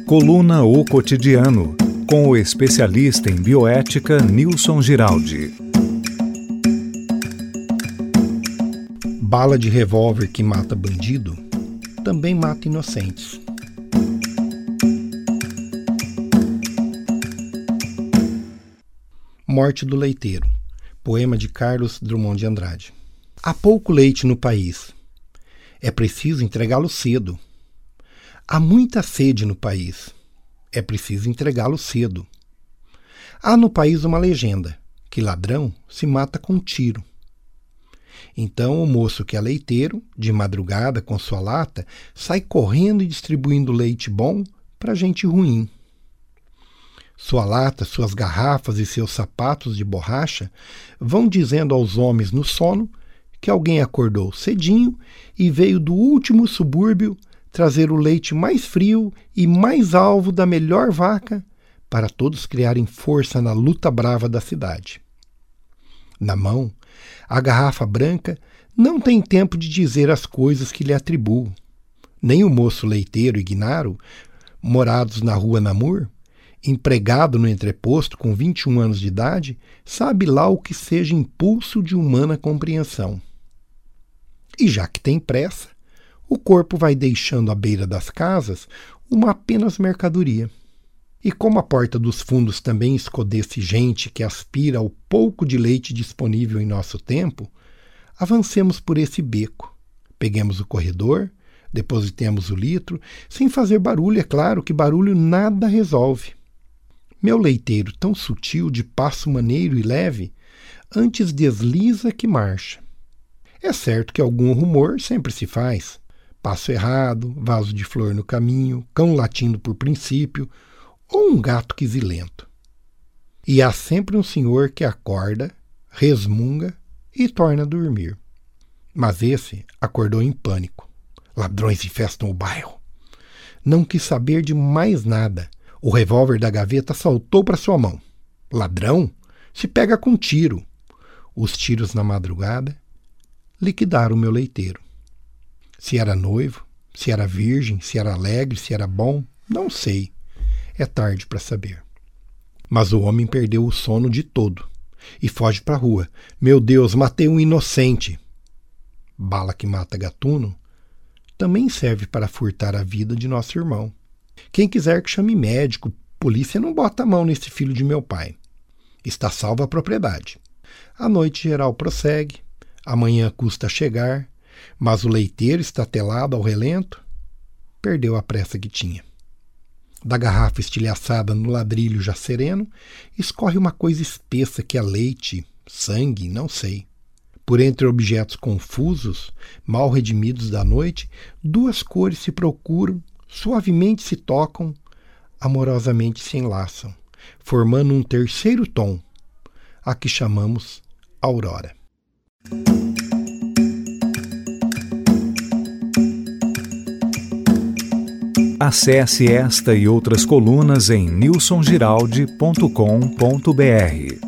Coluna O Cotidiano, com o especialista em bioética Nilson Giraldi. Bala de revólver que mata bandido, também mata inocentes. Morte do leiteiro, poema de Carlos Drummond de Andrade. Há pouco leite no país. É preciso entregá-lo cedo. Há muita sede no país. É preciso entregá-lo cedo. Há no país uma legenda, que ladrão se mata com tiro. Então o moço que é leiteiro, de madrugada com sua lata, sai correndo e distribuindo leite bom para gente ruim. Sua lata, suas garrafas e seus sapatos de borracha vão dizendo aos homens no sono que alguém acordou cedinho e veio do último subúrbio trazer o leite mais frio e mais alvo da melhor vaca para todos criarem força na luta brava da cidade. Na mão, a garrafa branca não tem tempo de dizer as coisas que lhe atribuo. Nem o moço leiteiro Ignaro, morados na rua Namur, empregado no entreposto com 21 anos de idade, sabe lá o que seja impulso de humana compreensão. E já que tem pressa, o corpo vai deixando à beira das casas uma apenas mercadoria. E como a porta dos fundos também escodece gente que aspira ao pouco de leite disponível em nosso tempo, avancemos por esse beco. Peguemos o corredor, depositemos o litro, sem fazer barulho, é claro que barulho nada resolve. Meu leiteiro, tão sutil, de passo maneiro e leve, antes desliza que marcha. É certo que algum rumor sempre se faz. Passo errado, vaso de flor no caminho, cão latindo por princípio, ou um gato quisilento. E há sempre um senhor que acorda, resmunga e torna a dormir. Mas esse acordou em pânico. Ladrões infestam o bairro. Não quis saber de mais nada. O revólver da gaveta saltou para sua mão. Ladrão? Se pega com tiro. Os tiros na madrugada liquidaram o meu leiteiro. Se era noivo, se era virgem, se era alegre, se era bom, não sei. É tarde para saber. Mas o homem perdeu o sono de todo e foge para a rua. Meu Deus, matei um inocente. Bala que mata gatuno também serve para furtar a vida de nosso irmão. Quem quiser que chame médico, polícia não bota a mão nesse filho de meu pai. Está salva a propriedade. A noite geral prossegue, amanhã custa chegar, mas o leiteiro, estatelado ao relento, perdeu a pressa que tinha. Da garrafa estilhaçada no ladrilho já sereno, escorre uma coisa espessa que é leite, sangue, não sei. Por entre objetos confusos, mal redimidos da noite, duas cores se procuram, suavemente se tocam, amorosamente se enlaçam, formando um terceiro tom, a que chamamos aurora. Acesse esta e outras colunas em nilsongiraldi.com.br.